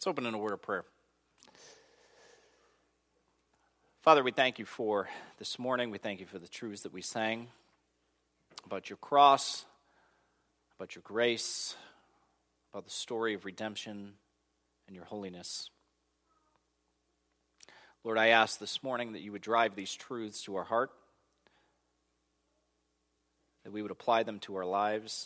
Let's open in a word of prayer. Father, we thank you for this morning. We thank you for the truths that we sang about your cross, about your grace, about the story of redemption and your holiness. Lord, I ask this morning that you would drive these truths to our heart, that we would apply them to our lives,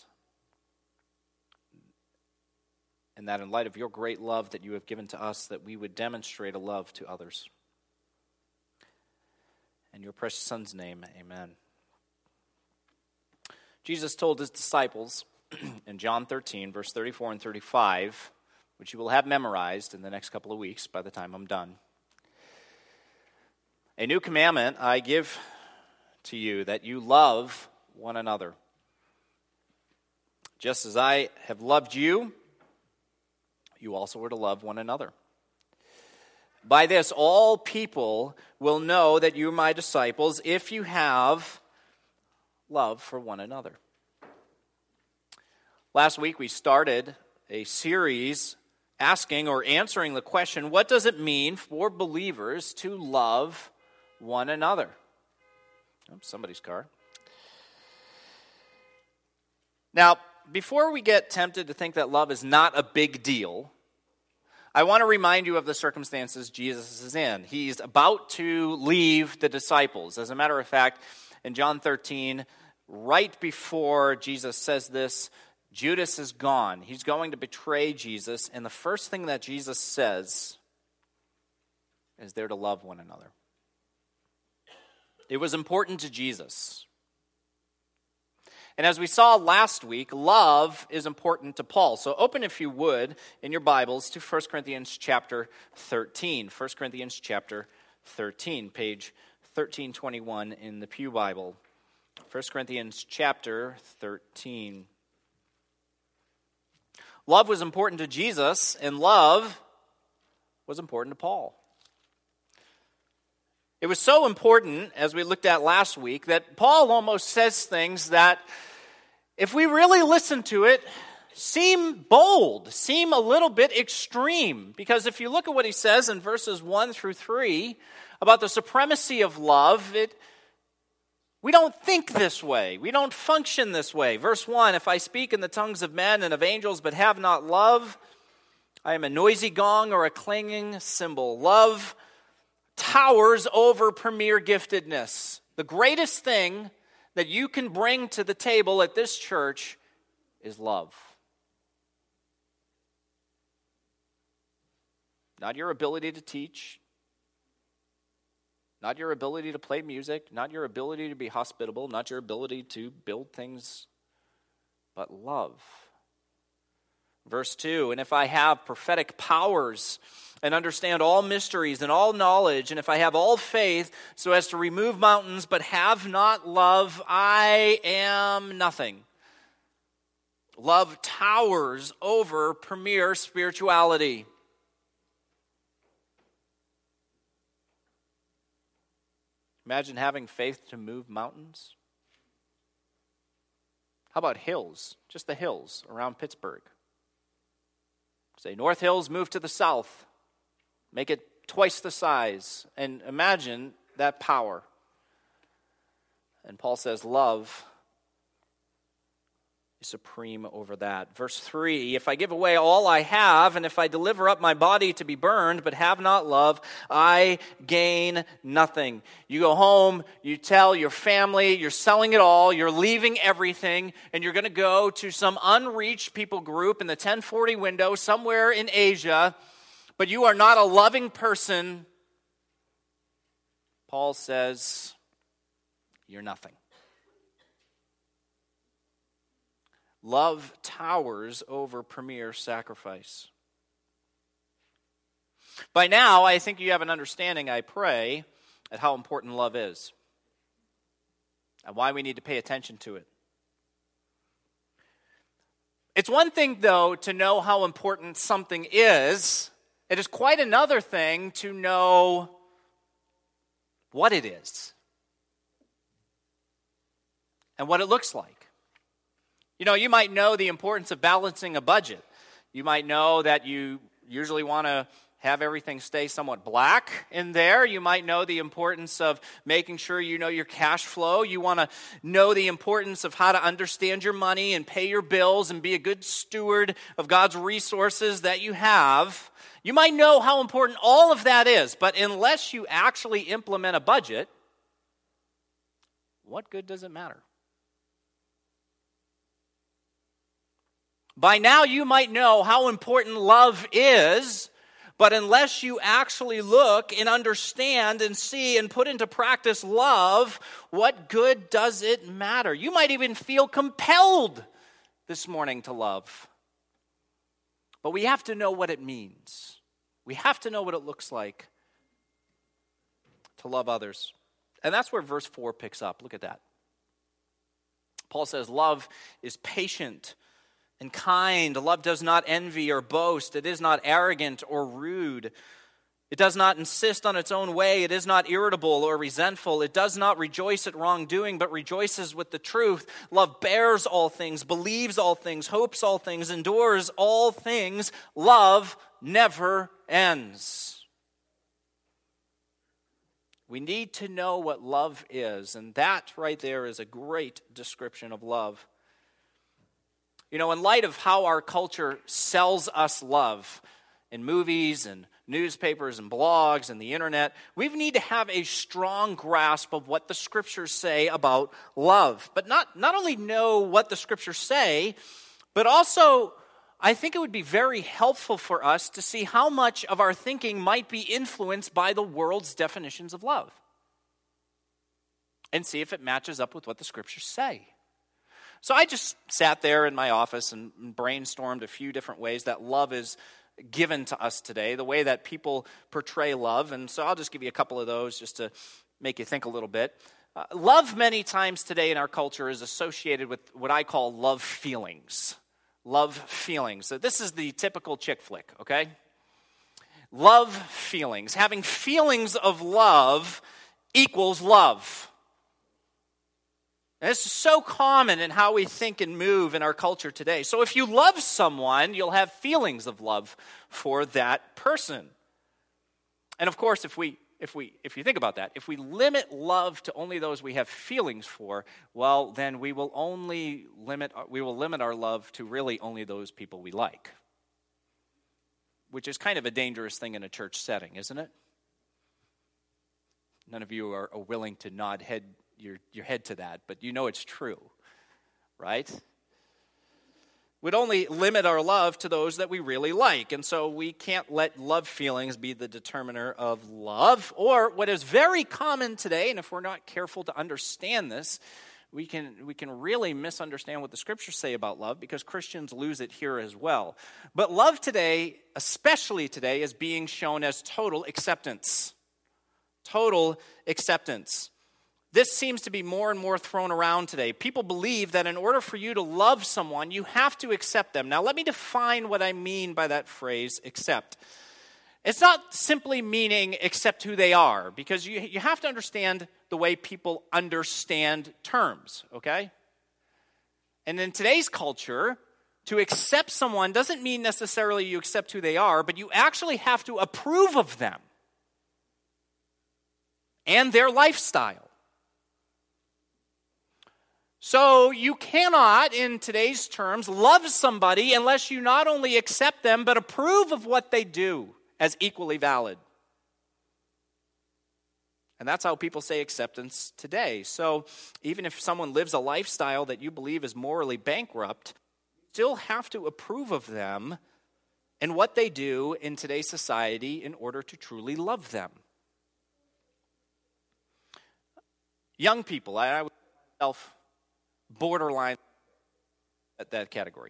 and that in light of your great love that you have given to us, that we would demonstrate a love to others. In your precious Son's name, amen. Jesus told his disciples in John 13, verse 34 and 35, which you will have memorized in the next couple of weeks by the time I'm done. A new commandment I give to you, that you love one another. Just as I have loved you, you also are to love one another. By this, all people will know that you are my disciples if you have love for one another. Last week, we started a series asking or answering the question, what does it mean for believers to love one another? Oh, somebody's car. Now, before we get tempted to think that love is not a big deal, I want to remind you of the circumstances Jesus is in. He's about to leave the disciples. As a matter of fact, in John 13, right before Jesus says this, Judas is gone. He's going to betray Jesus, and the first thing that Jesus says is they're to love one another. It was important to Jesus. And as we saw last week, love is important to Paul. So open, if you would, in your Bibles to 1 Corinthians chapter 13. 1 Corinthians chapter 13, page 1321 in the Pew Bible. 1 Corinthians chapter 13. Love was important to Jesus, and love was important to Paul. It was so important, as we looked at last week, that Paul almost says things that, if we really listen to it, seem bold, seem a little bit extreme. Because if you look at what he says in verses 1 through 3 about the supremacy of love, we don't think this way. We don't function this way. Verse 1, if I speak in the tongues of men and of angels but have not love, I am a noisy gong or a clanging cymbal. Love towers over premier giftedness. The greatest thing that you can bring to the table at this church is love. Not your ability to teach, not your ability to play music, not your ability to be hospitable, not your ability to build things, but love. Verse 2, and if I have prophetic powers and understand all mysteries and all knowledge, and if I have all faith so as to remove mountains but have not love, I am nothing. Love towers over premier spirituality. Imagine having faith to move mountains. How about hills? Just the hills around Pittsburgh. Say, North Hills, move to the south. Make it twice the size. And imagine that power. And Paul says love is supreme over that. Verse 3, if I give away all I have, and if I deliver up my body to be burned, but have not love, I gain nothing. You go home, you tell your family, you're selling it all, you're leaving everything, and you're going to go to some unreached people group in the 1040 window somewhere in Asia, but you are not a loving person. Paul says, you're nothing. Love towers over premier sacrifice. By now, I think you have an understanding, I pray, at how important love is and why we need to pay attention to it. It's one thing, though, to know how important something is. It is quite another thing to know what it is and what it looks like. You know, you might know the importance of balancing a budget. You might know that you usually want to have everything stay somewhat black in there. You might know the importance of making sure you know your cash flow. You want to know the importance of how to understand your money and pay your bills and be a good steward of God's resources that you have. You might know how important all of that is, but unless you actually implement a budget, what good does it matter? By now you might know how important love is, but unless you actually look and understand and see and put into practice love, what good does it matter? You might even feel compelled this morning to love. But we have to know what it means. We have to know what it looks like to love others. And that's where verse 4 picks up. Look at that. Paul says, love is patient and kind. Love does not envy or boast. It is not arrogant or rude. It does not insist on its own way. It is not irritable or resentful. It does not rejoice at wrongdoing, but rejoices with the truth. Love bears all things, believes all things, hopes all things, endures all things. Love never ends. We need to know what love is, and that right there is a great description of love. You know, in light of how our culture sells us love in movies and newspapers and blogs and the internet, we need to have a strong grasp of what the Scriptures say about love. But not only know what the Scriptures say, but also I think it would be very helpful for us to see how much of our thinking might be influenced by the world's definitions of love. And see if it matches up with what the Scriptures say. So I just sat there in my office and brainstormed a few different ways that love is given to us today, the way that people portray love. And so I'll just give you a couple of those just to make you think a little bit. Love many times today in our culture is associated with what I call love feelings. Love feelings. So this is the typical chick flick, okay? Love feelings. Having feelings of love equals love. And this is so common in how we think and move in our culture today. So if you love someone, you'll have feelings of love for that person. And of course, if you think about that, if we limit love to only those we have feelings for, well, then we will limit our love to really only those people we like. Which is kind of a dangerous thing in a church setting, isn't it? None of you are willing to nod your head to that, but you know it's true, right? We'd only limit our love to those that we really like, and so we can't let love feelings be the determiner of love. Or what is very common today, and if we're not careful to understand this, we can really misunderstand what the Scriptures say about love, because Christians lose it here as well. But love today, especially today, is being shown as total acceptance. Total acceptance. This seems to be more and more thrown around today. People believe that in order for you to love someone, you have to accept them. Now, let me define what I mean by that phrase, accept. It's not simply meaning accept who they are, because you have to understand the way people understand terms, okay? And in today's culture, to accept someone doesn't mean necessarily you accept who they are, but you actually have to approve of them and their lifestyle. So you cannot, in today's terms, love somebody unless you not only accept them, but approve of what they do as equally valid. And that's how people say acceptance today. So even if someone lives a lifestyle that you believe is morally bankrupt, you still have to approve of them and what they do in today's society in order to truly love them. Young people, I would myself borderline at that category.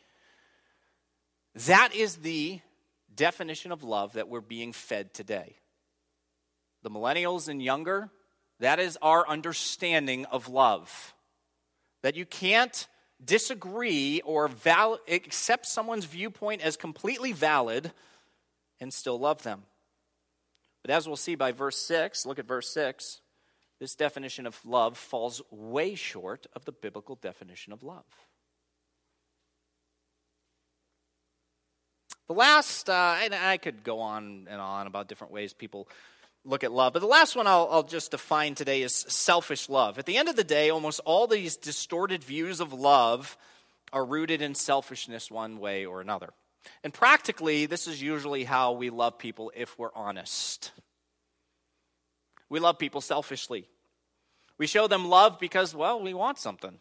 That is the definition of love that we're being fed today. The millennials and younger, that is our understanding of love. That you can't disagree or accept someone's viewpoint as completely valid and still love them. But as we'll see by verse 6, look at verse 6, this definition of love falls way short of the biblical definition of love. The last, and I could go on and on about different ways people look at love, but the last one I'll just define today is selfish love. At the end of the day, almost all these distorted views of love are rooted in selfishness one way or another. And practically, this is usually how we love people if we're honest. We love people selfishly. We show them love because, well, we want something.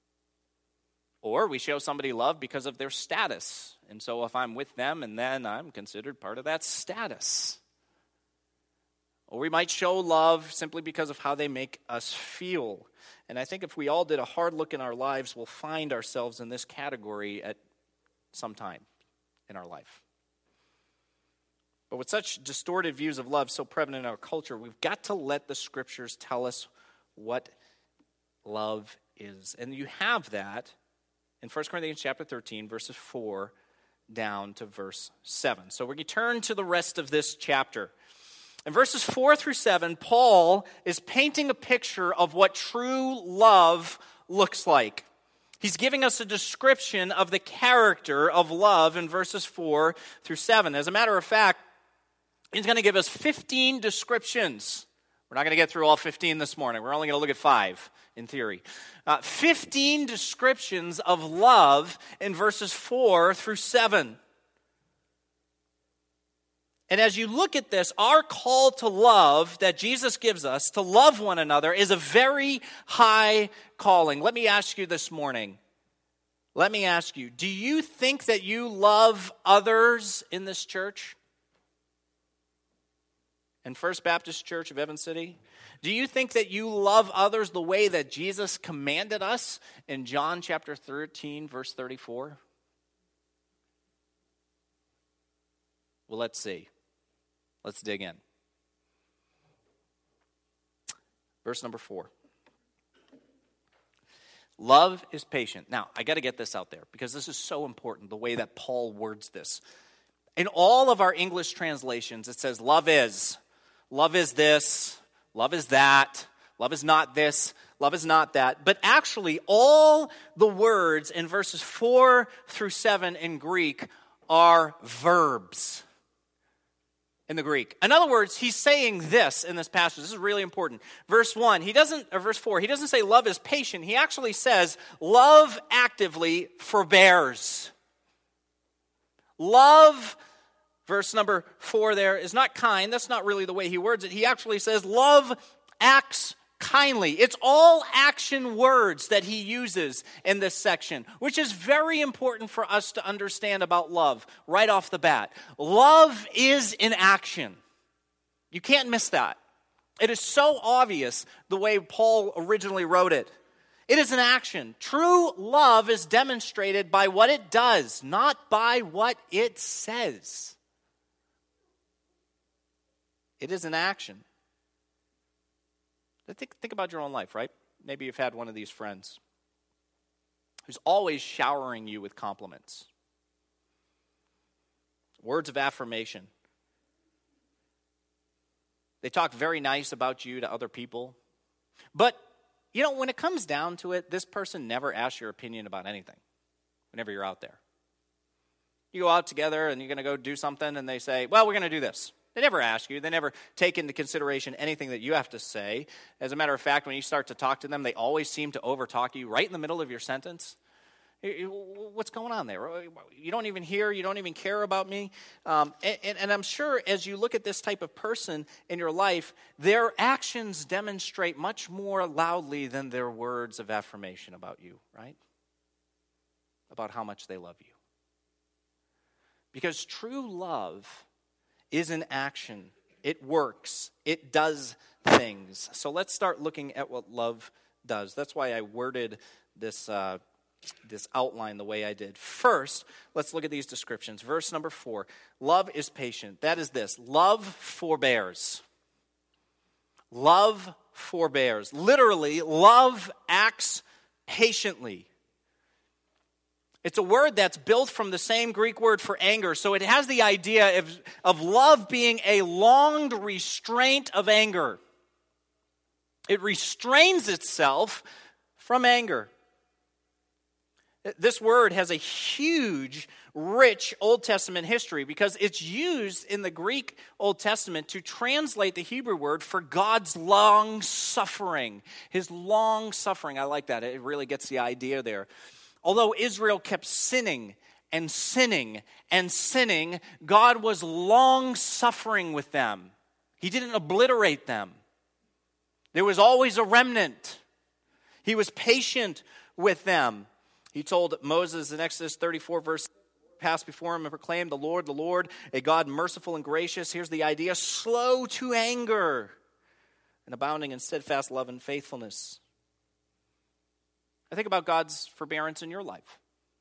Or we show somebody love because of their status. And so if I'm with them, and then I'm considered part of that status. Or we might show love simply because of how they make us feel. And I think if we all did a hard look in our lives, we'll find ourselves in this category at some time in our life. But with such distorted views of love so prevalent in our culture, we've got to let the Scriptures tell us what love is. And you have that in 1 Corinthians chapter 13, verses 4 down to verse 7. So we're going to turn to the rest of this chapter. In verses 4 through 7, Paul is painting a picture of what true love looks like. He's giving us a description of the character of love in verses 4 through 7. As a matter of fact, he's going to give us 15 descriptions. We're not going to get through all 15 this morning. We're only going to look at 5 in theory. 15 descriptions of love in verses 4 through 7. And as you look at this, our call to love that Jesus gives us, to love one another, is a very high calling. Let me ask you this morning, do you think that you love others in this church? In First Baptist Church of Evans City? Do you think that you love others the way that Jesus commanded us in John chapter 13, verse 34? Well, let's see. Let's dig in. Verse number 4. Love is patient. Now, I got to get this out there because this is so important, the way that Paul words this. In all of our English translations, it says love is this, love is that, love is not this, love is not that. But actually, all the words in verses 4 through 7 in Greek are verbs. In the Greek. In other words, he's saying this in this passage. This is really important. Verse 4, he doesn't say love is patient. He actually says love actively forbears. Love, verse number 4 there, is not kind. That's not really the way he words it. He actually says love acts kindly. It's all action words that he uses in this section, which is very important for us to understand about love right off the bat. Love is in action. You can't miss that. It is so obvious the way Paul originally wrote it. It is an action. True love is demonstrated by what it does, not by what it says. It is an action. Think about your own life, right? Maybe you've had one of these friends who's always showering you with compliments, words of affirmation. They talk very nice about you to other people. But, when it comes down to it, this person never asks your opinion about anything whenever you're out there. You go out together and you're going to go do something and they say, well, we're going to do this. They never ask you. They never take into consideration anything that you have to say. As a matter of fact, when you start to talk to them, they always seem to overtalk you right in the middle of your sentence. What's going on there? You don't even hear. You don't even care about me. And I'm sure as you look at this type of person in your life, their actions demonstrate much more loudly than their words of affirmation about you, right? About how much they love you. Because true love is an action. It works. It does things. So let's start looking at what love does. That's why I worded this outline the way I did. First, let's look at these descriptions. Verse number 4. Love is patient. That is this. Love forbears. Love forbears. Literally, love acts patiently. It's a word that's built from the same Greek word for anger. So it has the idea of love being a longed restraint of anger. It restrains itself from anger. This word has a huge, rich Old Testament history because it's used in the Greek Old Testament to translate the Hebrew word for God's long suffering. His long suffering. I like that. It really gets the idea there. Although Israel kept sinning and sinning and sinning, God was long suffering with them. He didn't obliterate them. There was always a remnant. He was patient with them. He told Moses in Exodus 34, verse, passed before him and proclaimed, the Lord, a God merciful and gracious. Here's the idea: slow to anger and abounding in steadfast love and faithfulness. I think about God's forbearance in your life,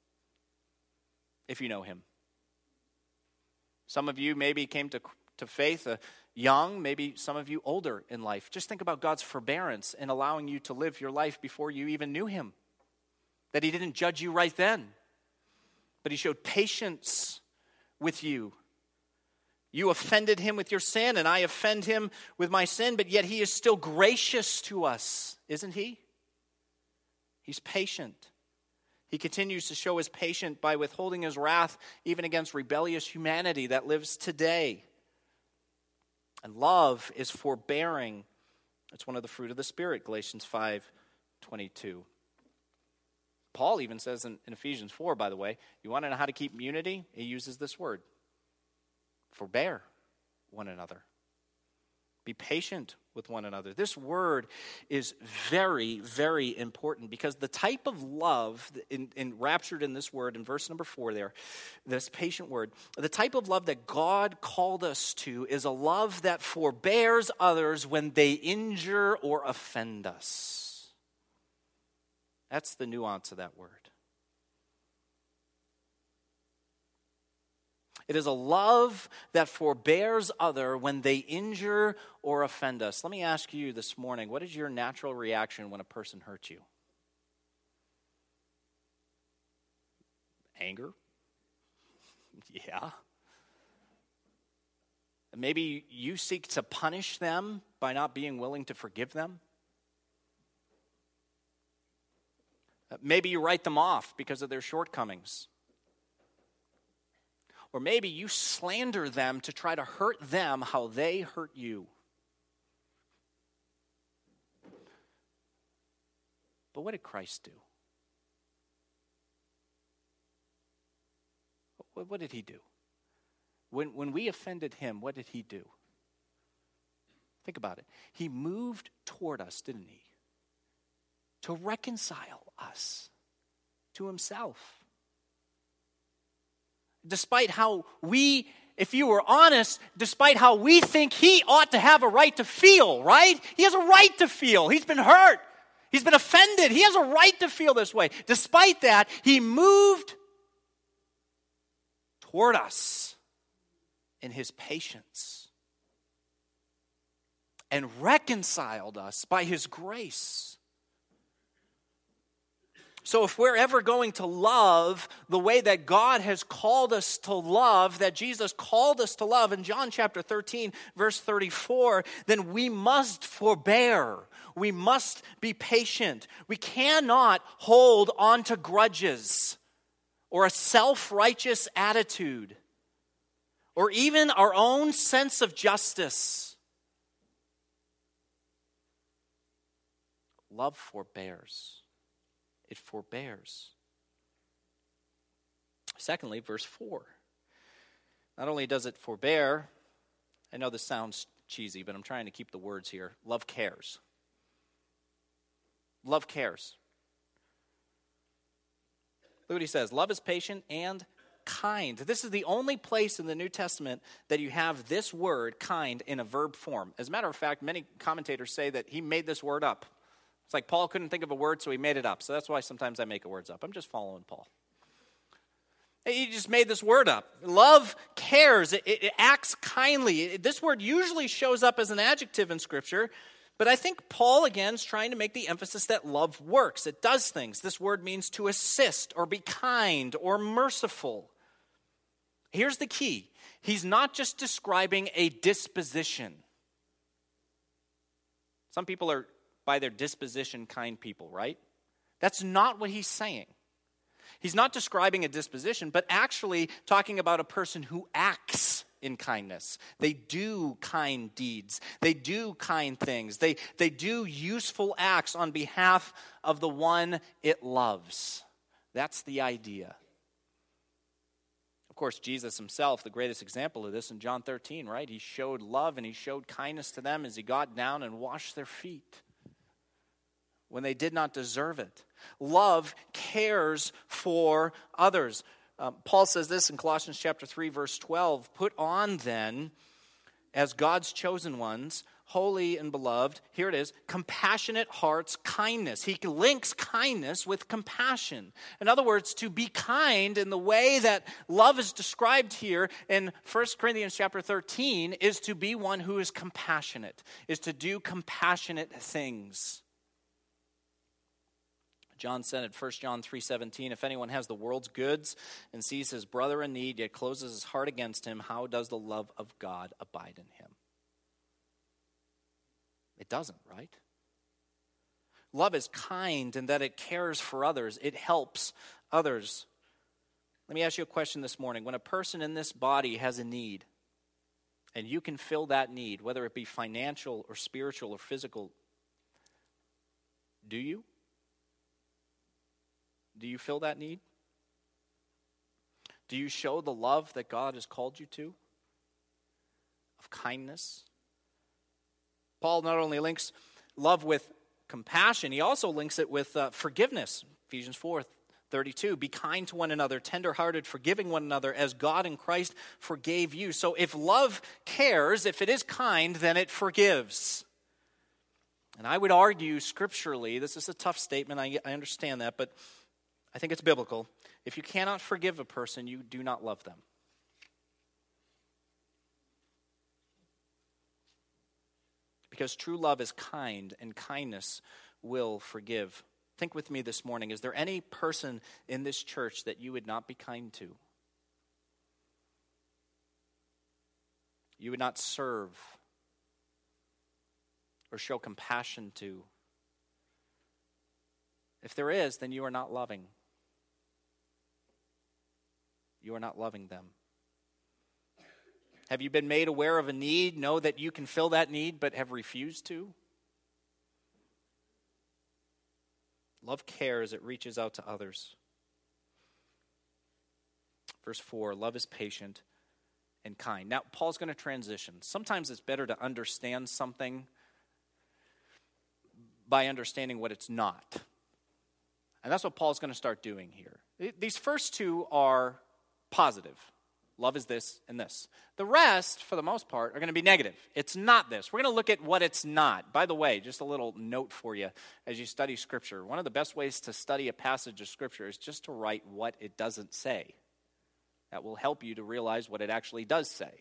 if you know him. Some of you maybe came to faith young, maybe some of you older in life. Just think about God's forbearance in allowing you to live your life before you even knew him. That he didn't judge you right then, but he showed patience with you. You offended him with your sin, and I offend him with my sin, but yet he is still gracious to us, isn't he? He's patient. He continues to show his patience by withholding his wrath even against rebellious humanity that lives today. And love is forbearing. It's one of the fruit of the Spirit, Galatians 5:22. Paul even says in Ephesians 4, by the way, you want to know how to keep unity? He uses this word. Forbear one another. Be patient with one another. This word is very, very important because the type of love raptured in this word in verse number 4 there, this patient word, the type of love that God called us to is a love that forbears others when they injure or offend us. That's the nuance of that word. It is a love that forbears other when they injure or offend us. Let me ask you this morning, what is your natural reaction when a person hurts you? Anger? Yeah. Maybe you seek to punish them by not being willing to forgive them. Maybe you write them off because of their shortcomings. Or maybe you slander them to try to hurt them how they hurt you. But what did Christ do? What did he do? When we offended him, what did he do? Think about it. He moved toward us, didn't he? To reconcile us to himself. Despite how we, if you were honest, despite how we think he ought to have a right to feel, right? He has a right to feel. He's been hurt. He's been offended. He has a right to feel this way. Despite that, he moved toward us in his patience and reconciled us by his grace. So if we're ever going to love the way that God has called us to love, that Jesus called us to love in John chapter 13, verse 34, then we must forbear. We must be patient. We cannot hold on to grudges or a self-righteous attitude or even our own sense of justice. Love forbears. It forbears. Secondly, verse 4. Not only does it forbear, I know this sounds cheesy, but I'm trying to keep the words here. Love cares. Love cares. Look what he says. Love is patient and kind. This is the only place in the New Testament that you have this word, kind, in a verb form. As a matter of fact, many commentators say that he made this word up. It's like Paul couldn't think of a word, so he made it up. So that's why sometimes I make words up. I'm just following Paul. He just made this word up. Love cares. It acts kindly. This word usually shows up as an adjective in Scripture, but I think Paul, again, is trying to make the emphasis that love works. It does things. This word means to assist or be kind or merciful. Here's the key. He's not just describing a disposition. Some people are by their disposition kind people, right? That's not what he's saying. He's not describing a disposition, but actually talking about a person who acts in kindness. They do kind deeds. They do kind things. They do useful acts on behalf of the one it loves. That's the idea. Of course, Jesus himself, the greatest example of this in John 13, right? He showed love and he showed kindness to them as he got down and washed their feet when they did not deserve it. Love cares for others. Paul says this in Colossians chapter 3, verse 12, "Put on then, as God's chosen ones, holy and beloved," here it is, "compassionate hearts, kindness." He links kindness with compassion. In other words, to be kind in the way that love is described here in 1 Corinthians chapter 13 is to be one who is compassionate, is to do compassionate things. John said in 1 John 3:17, "If anyone has the world's goods and sees his brother in need, yet closes his heart against him, how does the love of God abide in him?" It doesn't, right? Love is kind in that it cares for others. It helps others. Let me ask you a question this morning. When a person in this body has a need, and you can fill that need, whether it be financial or spiritual or physical, do you? Do you fill that need? Do you show the love that God has called you to? Of kindness? Paul not only links love with compassion, he also links it with forgiveness. Ephesians 4:32, "Be kind to one another, tenderhearted, forgiving one another, as God in Christ forgave you." So if love cares, if it is kind, then it forgives. And I would argue scripturally, this is a tough statement, I understand that, but I think it's biblical. If you cannot forgive a person, you do not love them. Because true love is kind, and kindness will forgive. Think with me this morning. Is there any person in this church that you would not be kind to? You would not serve or show compassion to? If there is, then you are not loving. You are not loving them. Have you been made aware of a need, know that you can fill that need, but have refused to? Love cares, it reaches out to others. Verse 4, "Love is patient and kind." Now, Paul's going to transition. Sometimes it's better to understand something by understanding what it's not. And that's what Paul's going to start doing here. These first two are positive. Love is this and this. The rest, for the most part, are going to be negative. It's not this. We're going to look at what it's not. By the way, just a little note for you as you study Scripture. One of the best ways to study a passage of Scripture is just to write what it doesn't say. That will help you to realize what it actually does say.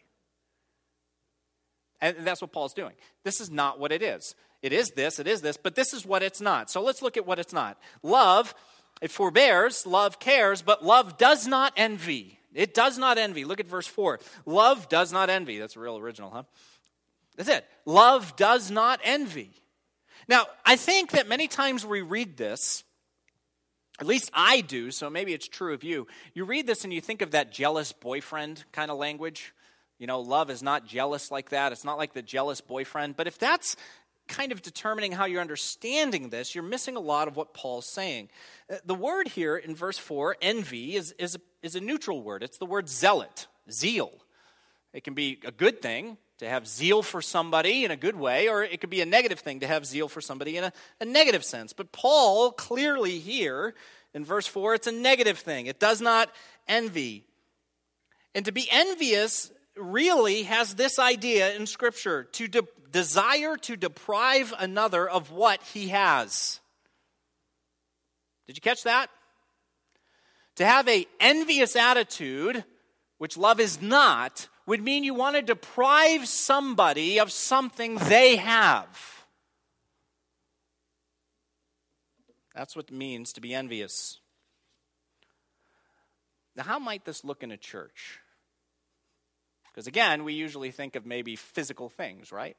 And that's what Paul's doing. This is not what it is. It is this, but this is what it's not. So let's look at what it's not. Love, it forbears, love cares, but love does not envy. It does not envy. Look at verse 4. Love does not envy. That's a real original, huh? That's it. Love does not envy. Now, I think that many times we read this, at least I do, so maybe it's true of you. You read this and you think of that jealous boyfriend kind of language. You know, love is not jealous like that. It's not like the jealous boyfriend. But if that's kind of determining how you're understanding this, you're missing a lot of what Paul's saying. The word here in verse 4, envy, is a neutral word. It's the word zealot, zeal. It can be a good thing to have zeal for somebody in a good way, or it could be a negative thing to have zeal for somebody in a negative sense. But Paul clearly here in verse 4, it's a negative thing. It does not envy. And to be envious really has this idea in Scripture, to desire to deprive another of what he has. Did you catch that? To have an envious attitude, which love is not, would mean you want to deprive somebody of something they have. That's what it means to be envious. Now, how might this look in a church? Because again, we usually think of maybe physical things, right?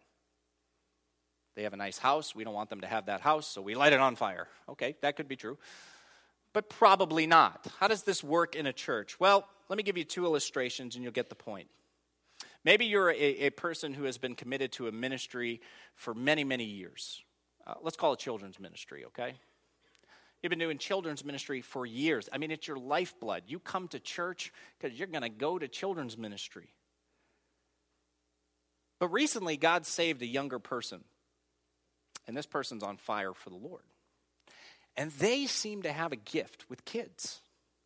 They have a nice house. We don't want them to have that house, so we light it on fire. Okay, that could be true. but probably not. How does this work in a church? Well, let me give you two illustrations and you'll get the point. Maybe you're a person who has been committed to a ministry for many, many years. Let's call it children's ministry, okay? You've been doing children's ministry for years. I mean, it's your lifeblood. You come to church because you're going to go to children's ministry. But recently, God saved a younger person. And this person's on fire for the Lord. And they seem to have a gift with kids.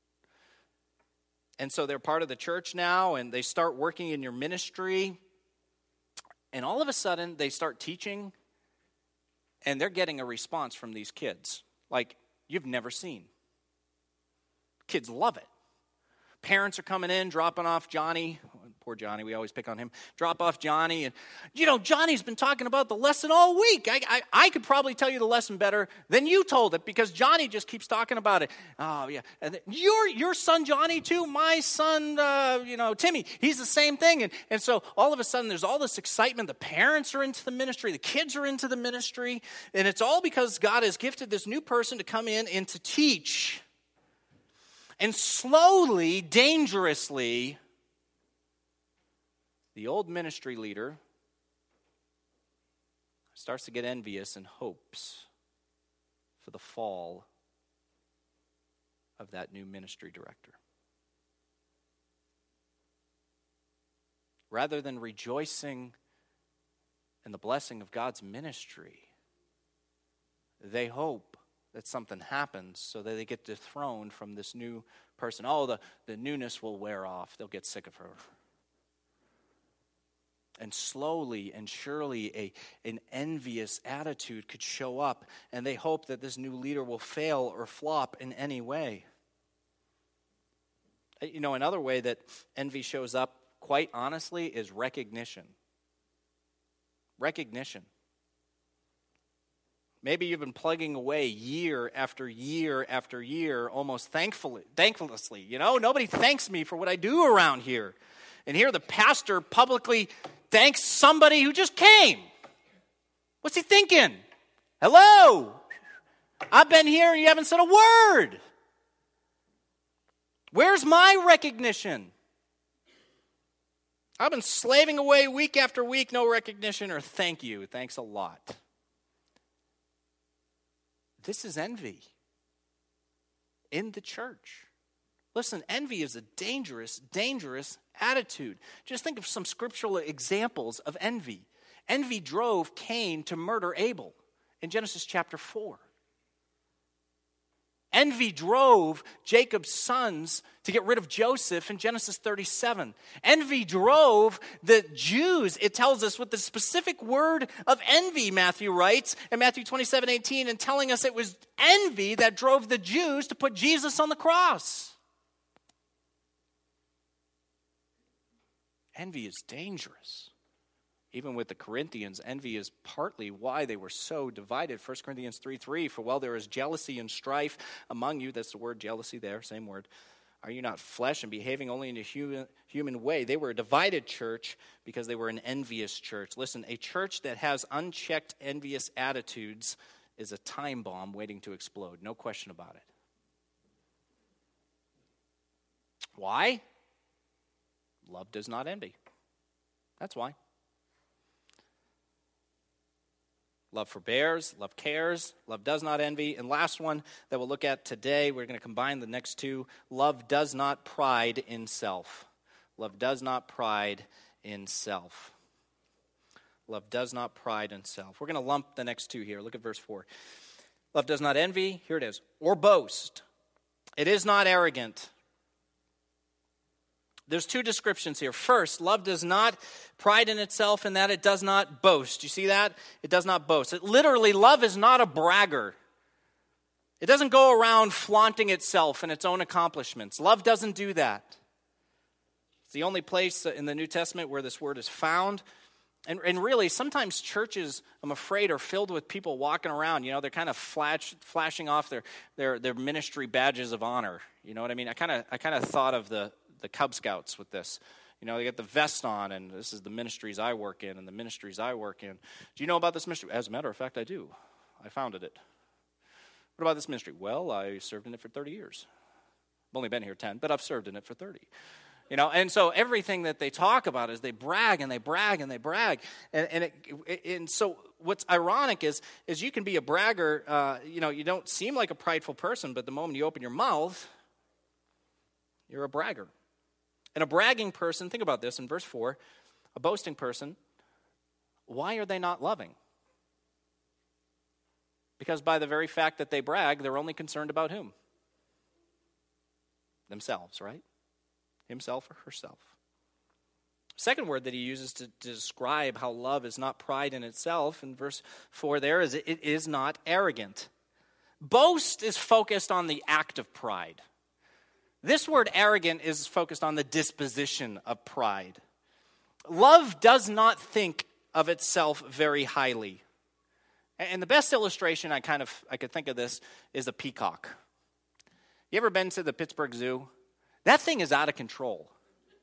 And so they're part of the church now, and they start working in your ministry. And all of a sudden, they start teaching, and they're getting a response from these kids like you've never seen. Kids love it. Parents are coming in, dropping off Johnny. Poor Johnny, we always pick on him. Drop off Johnny. And, Johnny's been talking about the lesson all week. I could probably tell you the lesson better than you told it because Johnny just keeps talking about it. Oh, yeah. And your son Johnny, too? My son, Timmy, he's the same thing. And so all of a sudden there's all this excitement. The parents are into the ministry. The kids are into the ministry. And it's all because God has gifted this new person to come in and to teach. And slowly, dangerously, the old ministry leader starts to get envious and hopes for the fall of that new ministry director. Rather than rejoicing in the blessing of God's ministry, they hope that something happens so that they get dethroned from this new person. Oh, the newness will wear off. They'll get sick of her. And slowly and surely an envious attitude could show up, and they hope that this new leader will fail or flop in any way. Another way that envy shows up, quite honestly, is recognition. Recognition. Maybe you've been plugging away year after year after year, almost thanklessly. Nobody thanks me for what I do around here. And here the pastor publicly thanks somebody who just came. What's he thinking? Hello? I've been here and you haven't said a word. Where's my recognition? I've been slaving away week after week, no recognition or thank you. Thanks a lot. This is envy in the church. Listen, envy is a dangerous, dangerous attitude. Just think of some scriptural examples of envy. Envy drove Cain to murder Abel in Genesis chapter 4. Envy drove Jacob's sons to get rid of Joseph in Genesis 37. Envy drove the Jews, it tells us, with the specific word of envy, Matthew writes in Matthew 27:18, and telling us it was envy that drove the Jews to put Jesus on the cross. Envy is dangerous. Even with the Corinthians, envy is partly why they were so divided. 1 Corinthians 3:3, for while there is jealousy and strife among you, that's the word jealousy there, same word, are you not flesh and behaving only in a human way? They were a divided church because they were an envious church. Listen, a church that has unchecked envious attitudes is a time bomb waiting to explode. No question about it. Why? Love does not envy. That's why. Love forbears, love cares, love does not envy. And last one that we'll look at today, we're going to combine the next two. Love does not pride in self. Love does not pride in self. Love does not pride in self. We're going to lump the next two here. Look at verse 4. Love does not envy, here it is, or boast. It is not arrogant. There's two descriptions here. First, love does not pride in itself in that it does not boast. You see that? It does not boast. Literally, love is not a bragger. It doesn't go around flaunting itself and its own accomplishments. Love doesn't do that. It's the only place in the New Testament where this word is found. And really, sometimes churches, I'm afraid, are filled with people walking around. They're kind of flashing off their ministry badges of honor. You know what I mean? I kind of thought of the Cub Scouts with this. They get the vest on, and this is the ministries I work in, and the ministries I work in. Do you know about this ministry? As a matter of fact, I do. I founded it. What about this ministry? Well, I served in it for 30 years. I've only been here 10, but I've served in it for 30. And so everything that they talk about is they brag and they brag and they brag. And so what's ironic is you can be a bragger, you don't seem like a prideful person, but the moment you open your mouth, you're a bragger. And a bragging person, think about this in verse 4, a boasting person, why are they not loving? Because by the very fact that they brag, they're only concerned about whom? Themselves, right? Himself or herself. Second word that he uses to describe how love is not pride in itself in verse 4 there is it is not arrogant. Boast is focused on the act of pride. This word arrogant is focused on the disposition of pride. Love does not think of itself very highly. And the best illustration I could think of this is a peacock. You ever been to the Pittsburgh Zoo? That thing is out of control.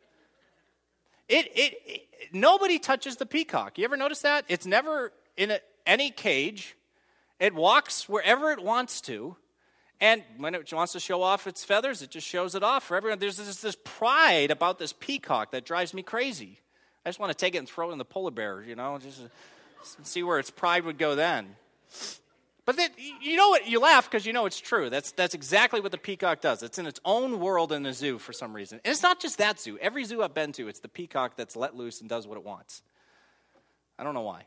Nobody touches the peacock. You ever notice that? It's never in any cage. It walks wherever it wants to. And when it wants to show off its feathers, it just shows it off for everyone. There's this pride about this peacock that drives me crazy. I just want to take it and throw it in the polar bear, just see where its pride would go then. But then, what? You laugh because it's true. That's exactly what the peacock does. It's in its own world in the zoo for some reason. And it's not just that zoo. Every zoo I've been to, it's the peacock that's let loose and does what it wants. I don't know why.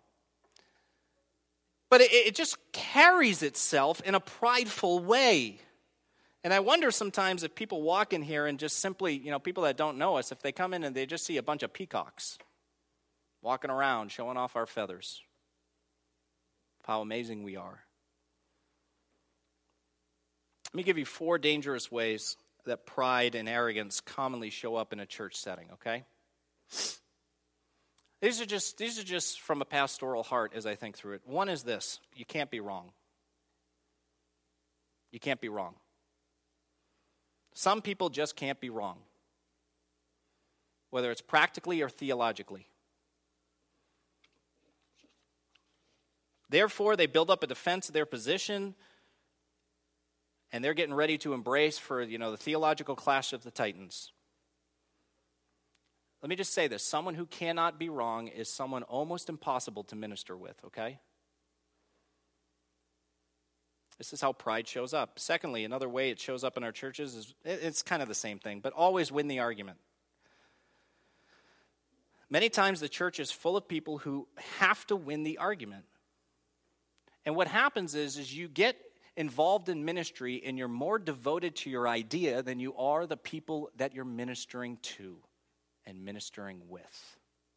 But it just carries itself in a prideful way. And I wonder sometimes if people walk in here and just simply, people that don't know us, if they come in and they just see a bunch of peacocks walking around, showing off our feathers, how amazing we are. Let me give you 4 dangerous ways that pride and arrogance commonly show up in a church setting, okay? These are just from a pastoral heart as I think through it. One is this: you can't be wrong. You can't be wrong. Some people just can't be wrong, whether it's practically or theologically. Therefore, they build up a defense of their position, and they're getting ready to embrace for, the theological clash of the titans. Let me just say this. Someone who cannot be wrong is someone almost impossible to minister with, okay? This is how pride shows up. Secondly, another way it shows up in our churches is, it's kind of the same thing, but always win the argument. Many times the church is full of people who have to win the argument. And what happens is you get involved in ministry and you're more devoted to your idea than you are the people that you're ministering to and ministering with.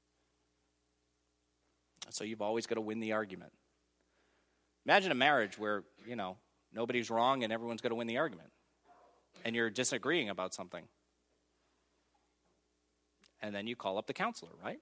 So you've always got to win the argument. Imagine a marriage where, nobody's wrong and everyone's got to win the argument. And you're disagreeing about something. And then you call up the counselor, right?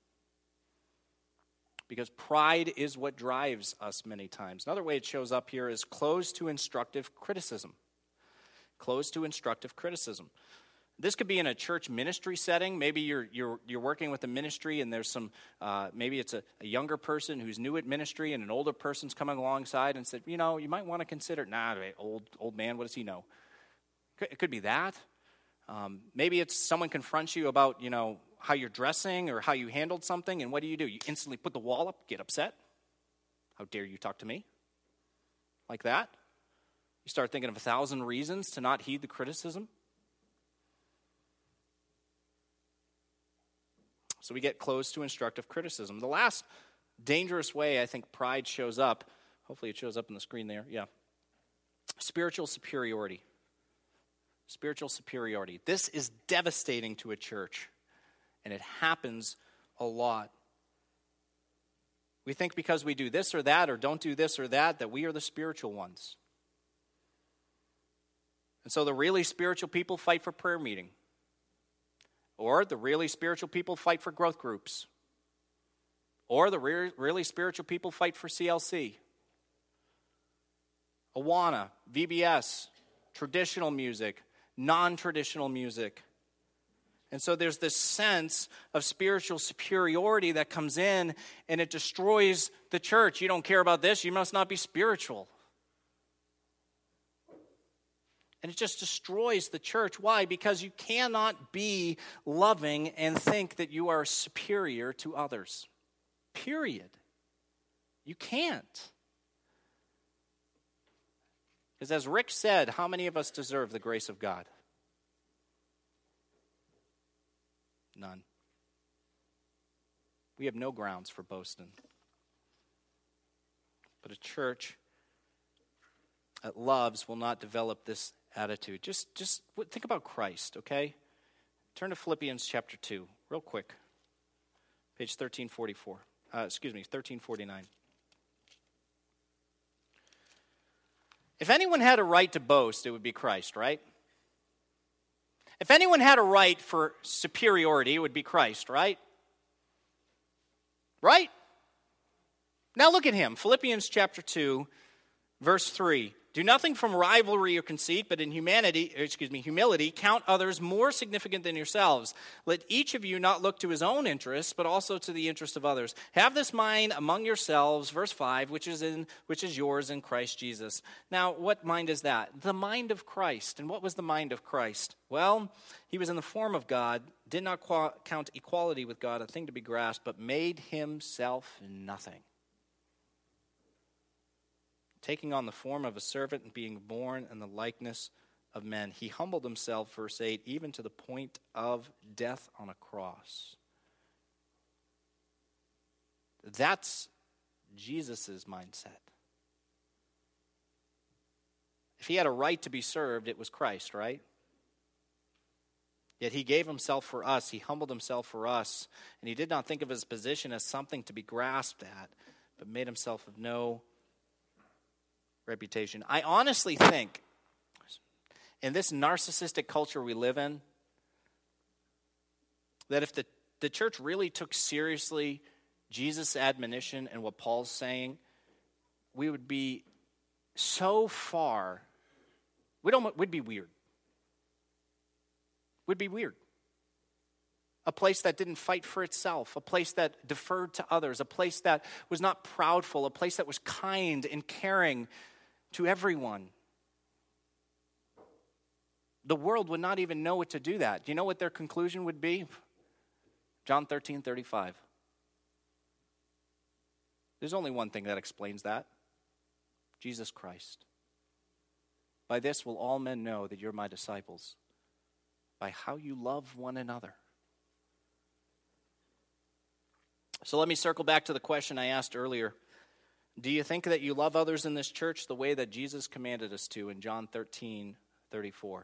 Because pride is what drives us many times. Another way it shows up here is closed to instructive criticism. Closed to instructive criticism. This could be in a church ministry setting. Maybe you're working with a ministry and there's some, maybe it's a younger person who's new at ministry and an older person's coming alongside and said, you might want to consider, old man, what does he know? It could be that. Maybe it's someone confronts you about, how you're dressing or how you handled something, and what do? You instantly put the wall up, get upset. How dare you talk to me? Like that. You start thinking of 1,000 reasons to not heed the criticism. So we get close to instructive criticism. The last dangerous way I think pride shows up, hopefully it shows up on the screen there, yeah. Spiritual superiority. Spiritual superiority. This is devastating to a church. And it happens a lot. We think because we do this or that or don't do this or that we are the spiritual ones. And so the really spiritual people fight for prayer meeting. Or the really spiritual people fight for growth groups. Or the really spiritual people fight for CLC. Awana, VBS, traditional music, non-traditional music. And so there's this sense of spiritual superiority that comes in and it destroys the church. You don't care about this, you must not be spiritual. And it just destroys the church. Why? Because you cannot be loving and think that you are superior to others. Period. You can't. Because as Rick said, how many of us deserve the grace of God? None. We have no grounds for boasting. But a church that loves will not develop this attitude. Just think about Christ, okay? Turn to Philippians chapter 2, real quick. Page 1349. If anyone had a right to boast, it would be Christ, right? If anyone had a right for superiority, it would be Christ, right? Right? Now look at him. Philippians chapter 2, verse 3. Do nothing from rivalry or conceit, but in humility, count others more significant than yourselves. Let each of you not look to his own interests, but also to the interest of others. Have this mind among yourselves, verse 5, which is yours in Christ Jesus. Now, what mind is that? The mind of Christ. And what was the mind of Christ? Well, he was in the form of God, did not count equality with God a thing to be grasped, but made himself nothing. Taking on the form of a servant and being born in the likeness of men, he humbled himself, verse 8, even to the point of death on a cross. That's Jesus' mindset. If he had a right to be served, it was Christ, right? Yet he gave himself for us. He humbled himself for us. And he did not think of his position as something to be grasped at, but made himself of no reputation. I honestly think, in this narcissistic culture we live in, that if the church really took seriously Jesus' admonition and what Paul's saying, we would be so far, we'd be weird. We'd be weird. A place that didn't fight for itself, a place that deferred to others, a place that was not proudful, a place that was kind and caring to everyone. The world would not even know what to do that. Do you know what their conclusion would be? John 13:35. There's only one thing that explains that. Jesus Christ. By this will all men know that you're my disciples, by how you love one another. So let me circle back to the question I asked earlier. Do you think that you love others in this church the way that Jesus commanded us to in John 13:34?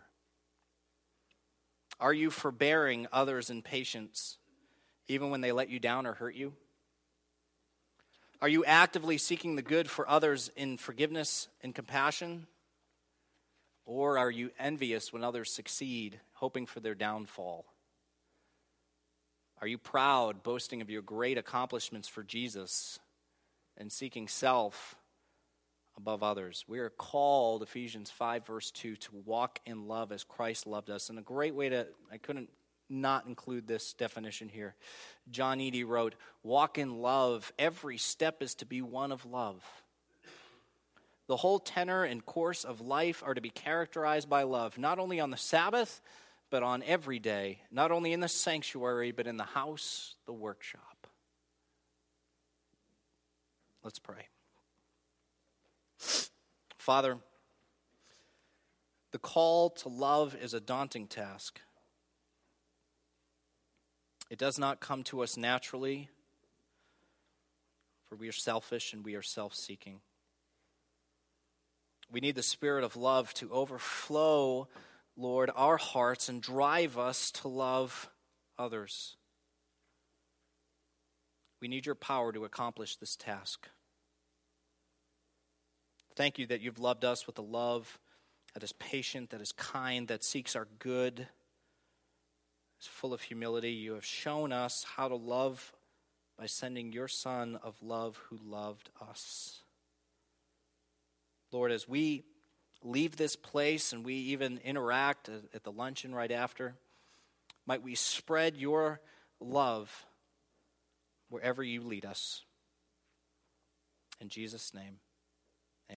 Are you forbearing others in patience, even when they let you down or hurt you? Are you actively seeking the good for others in forgiveness and compassion? Or are you envious when others succeed, hoping for their downfall? Are you proud, boasting of your great accomplishments for Jesus, and seeking self above others? We are called, Ephesians 5, verse 2, to walk in love as Christ loved us. And a great way I couldn't not include this definition here. John Eady wrote, walk in love. Every step is to be one of love. The whole tenor and course of life are to be characterized by love, not only on the Sabbath, but on every day, not only in the sanctuary, but in the house, the workshop. Let's pray. Father, the call to love is a daunting task. It does not come to us naturally, for we are selfish and we are self-seeking. We need the spirit of love to overflow, Lord, our hearts and drive us to love others. We need your power to accomplish this task. Thank you that you've loved us with a love that is patient, that is kind, that seeks our good, is full of humility. You have shown us how to love by sending your Son of love who loved us. Lord, as we leave this place and we even interact at the luncheon right after, might we spread your love wherever you lead us. In Jesus' name.